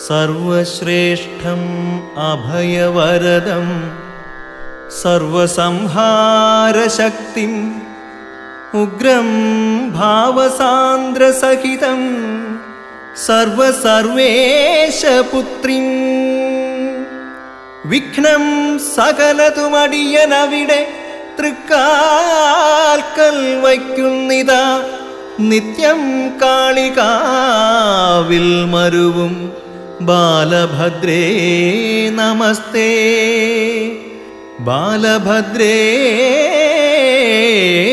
സർവശ്രേഷ്ഠം അഭയവരദം സർവസംഹാരശക്തിം ഉഗ്രം ഭാവസാന്ദ്രസഹിതം സർവസർവേശപുത്രിം. വിഘ്നം സകലതുമടിയനവിടെ തൃക്കാൽക്കൽ വയ്ക്കുന്നിതാ. നിത്യം കാളികാവിൽ മരുവും ബാലഭദ്രേ നമസ്തേ. ബാലഭദ്രേ